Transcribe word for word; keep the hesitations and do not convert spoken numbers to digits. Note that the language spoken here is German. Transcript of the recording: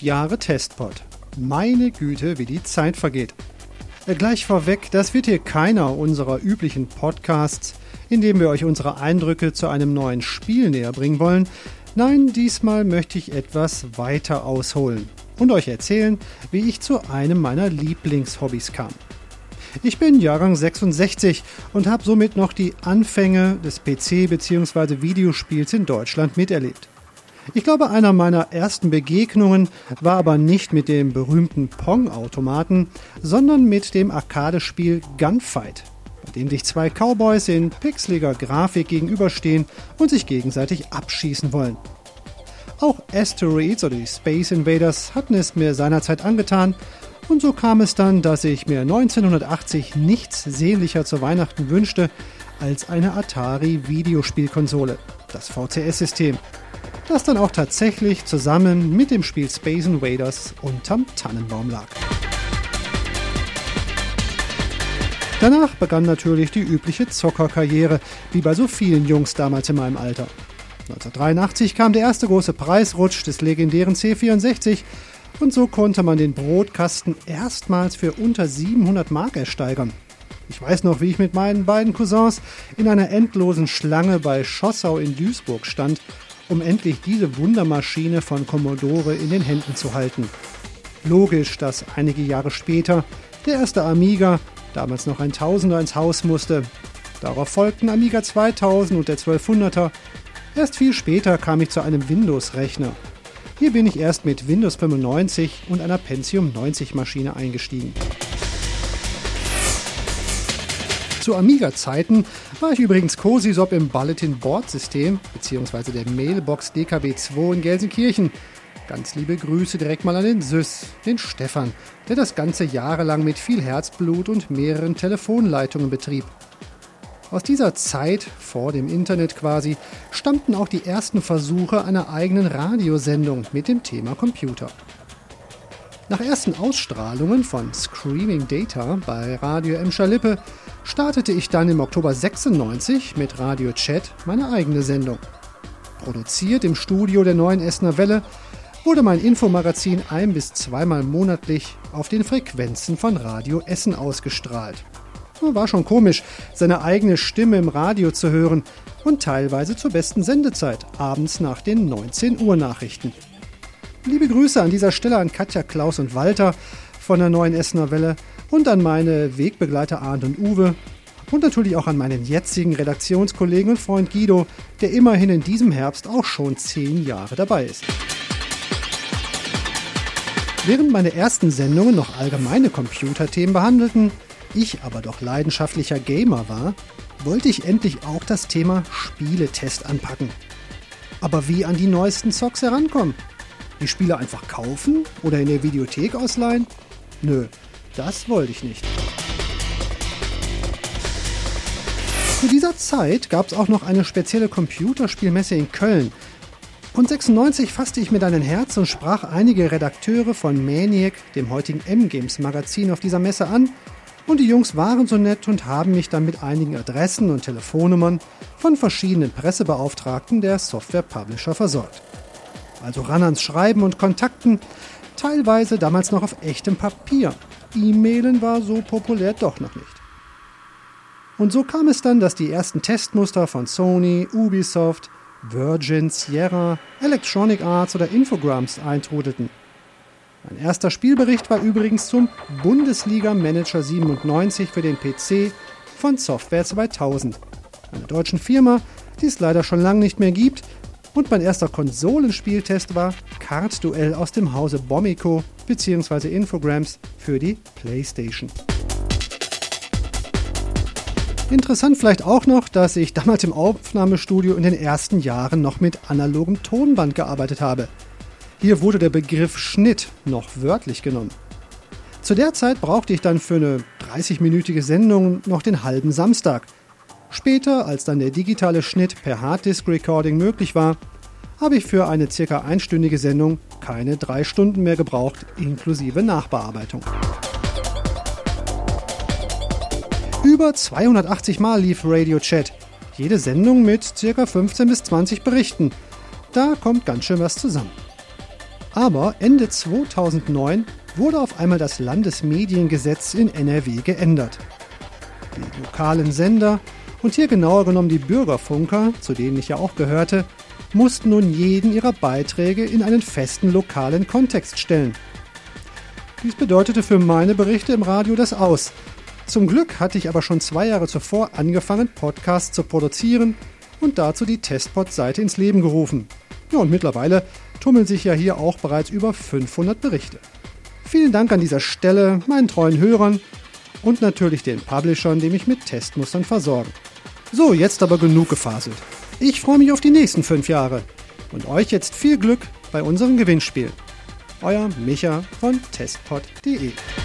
Jahre Testpod. Meine Güte, wie die Zeit vergeht. Gleich vorweg, das wird hier keiner unserer üblichen Podcasts, in dem wir euch unsere Eindrücke zu einem neuen Spiel näher bringen wollen. Nein, diesmal möchte ich etwas weiter ausholen und euch erzählen, wie ich zu einem meiner Lieblingshobbys kam. Ich bin Jahrgang sechsundsechzig und habe somit noch die Anfänge des P C- bzw. Videospiels in Deutschland miterlebt. Ich glaube, einer meiner ersten Begegnungen war aber nicht mit dem berühmten Pong-Automaten, sondern mit dem Arcade-Spiel Gunfight, bei dem sich zwei Cowboys in pixeliger Grafik gegenüberstehen und sich gegenseitig abschießen wollen. Auch Asteroids oder die Space Invaders hatten es mir seinerzeit angetan und so kam es dann, dass ich mir neunzehnhundertachtzig nichts sehnlicher zu Weihnachten wünschte als eine Atari-Videospielkonsole, das V C S-System. Das dann auch tatsächlich zusammen mit dem Spiel Space Invaders unterm Tannenbaum lag. Danach begann natürlich die übliche Zockerkarriere, wie bei so vielen Jungs damals in meinem Alter. neunzehnhundertdreiundachtzig kam der erste große Preisrutsch des legendären C vierundsechzig und so konnte man den Brotkasten erstmals für unter siebenhundert Mark ersteigern. Ich weiß noch, wie ich mit meinen beiden Cousins in einer endlosen Schlange bei Schossau in Duisburg stand, um endlich diese Wundermaschine von Commodore in den Händen zu halten. Logisch, dass einige Jahre später der erste Amiga, damals noch ein Tausender, ins Haus musste. Darauf folgten Amiga zweitausend und der zwölfhunderter. Erst viel später kam ich zu einem Windows-Rechner. Hier bin ich erst mit Windows fünfundneunzig und einer Pentium neunzig Maschine eingestiegen. Zu Amiga-Zeiten war ich übrigens Cosisop im Bulletin-Board-System bzw. der Mailbox D K B zwei in Gelsenkirchen. Ganz liebe Grüße direkt mal an den Süß, den Stefan, der das Ganze jahrelang mit viel Herzblut und mehreren Telefonleitungen betrieb. Aus dieser Zeit, vor dem Internet quasi, stammten auch die ersten Versuche einer eigenen Radiosendung mit dem Thema Computer. Nach ersten Ausstrahlungen von Screaming Data bei Radio Emscher-Lippe startete ich dann im Oktober sechsundneunzig mit Radio Chat meine eigene Sendung. Produziert im Studio der Neuen Essener Welle wurde mein Infomagazin ein- bis zweimal monatlich auf den Frequenzen von Radio Essen ausgestrahlt. War schon komisch, seine eigene Stimme im Radio zu hören und teilweise zur besten Sendezeit, abends nach den neunzehn Uhr Nachrichten. Liebe Grüße an dieser Stelle an Katja, Klaus und Walter von der Neuen Essener Welle und an meine Wegbegleiter Arndt und Uwe und natürlich auch an meinen jetzigen Redaktionskollegen und Freund Guido, der immerhin in diesem Herbst auch schon zehn Jahre dabei ist. Während meine ersten Sendungen noch allgemeine Computerthemen behandelten, ich aber doch leidenschaftlicher Gamer war, wollte ich endlich auch das Thema Spieletest anpacken. Aber wie an die neuesten Zocks herankommen? Die Spiele einfach kaufen oder in der Videothek ausleihen? Nö, das wollte ich nicht. Zu dieser Zeit gab es auch noch eine spezielle Computerspielmesse in Köln. Und sechsundneunzig fasste ich mir dann ein Herz und sprach einige Redakteure von Maniac, dem heutigen M-Games Magazin, auf dieser Messe an. Und die Jungs waren so nett und haben mich dann mit einigen Adressen und Telefonnummern von verschiedenen Pressebeauftragten der Software-Publisher versorgt. Also ran ans Schreiben und Kontakten, teilweise damals noch auf echtem Papier. E-Mailen war so populär doch noch nicht. Und so kam es dann, dass die ersten Testmuster von Sony, Ubisoft, Virgin, Sierra, Electronic Arts oder Infogrames eintrudelten. Mein erster Spielbericht war übrigens zum Bundesliga Manager siebenundneunzig für den P C von Software zweitausend, einer deutschen Firma, die es leider schon lange nicht mehr gibt. Und mein erster Konsolenspieltest war Kartduell aus dem Hause Bommico bzw. Infogrames für die PlayStation. Interessant vielleicht auch noch, dass ich damals im Aufnahmestudio in den ersten Jahren noch mit analogem Tonband gearbeitet habe. Hier wurde der Begriff Schnitt noch wörtlich genommen. Zu der Zeit brauchte ich dann für eine dreißigminütige Sendung noch den halben Samstag. Später, als dann der digitale Schnitt per Harddisk-Recording möglich war, habe ich für eine circa einstündige Sendung keine drei Stunden mehr gebraucht, inklusive Nachbearbeitung. Über zweihundertachtzig Mal lief Radio Chat, jede Sendung mit circa fünfzehn bis zwanzig Berichten. Da kommt ganz schön was zusammen. Aber Ende zweitausendneun wurde auf einmal das Landesmediengesetz in N R W geändert. Die lokalen Sender und hier genauer genommen die Bürgerfunker, zu denen ich ja auch gehörte, mussten nun jeden ihrer Beiträge in einen festen lokalen Kontext stellen. Dies bedeutete für meine Berichte im Radio das Aus. Zum Glück hatte ich aber schon zwei Jahre zuvor angefangen, Podcasts zu produzieren und dazu die Testpod-Seite ins Leben gerufen. Ja, und mittlerweile tummeln sich ja hier auch bereits über fünfhundert Berichte. Vielen Dank an dieser Stelle meinen treuen Hörern und natürlich den Publishern, die mich mit Testmustern versorgen. So, jetzt aber genug gefaselt. Ich freue mich auf die nächsten fünf Jahre und euch jetzt viel Glück bei unserem Gewinnspiel. Euer Micha von testpod punkt de.